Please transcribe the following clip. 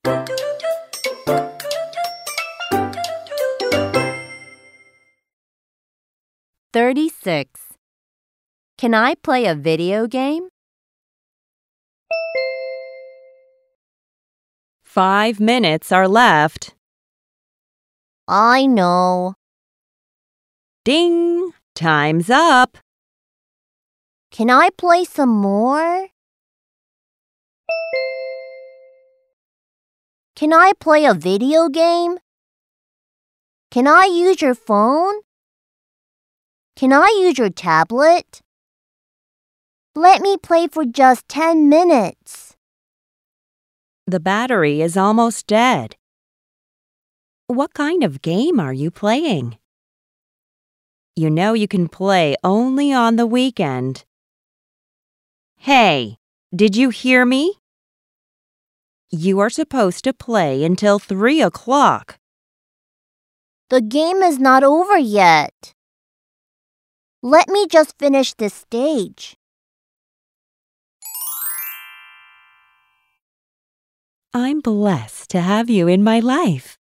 36. Can I play a video game? 5 minutes are left. I know. Ding! Time's up. Can I play some more? Can I play a video game? Can I use your phone? Can I use your tablet? Let me play for just 10 minutes. The battery is almost dead. What kind of game are you playing? You know you can play only on the weekend. Hey, did you hear me? You are supposed to play until 3 o'clock. The game is not over yet. Let me just finish this stage. I'm blessed to have you in my life.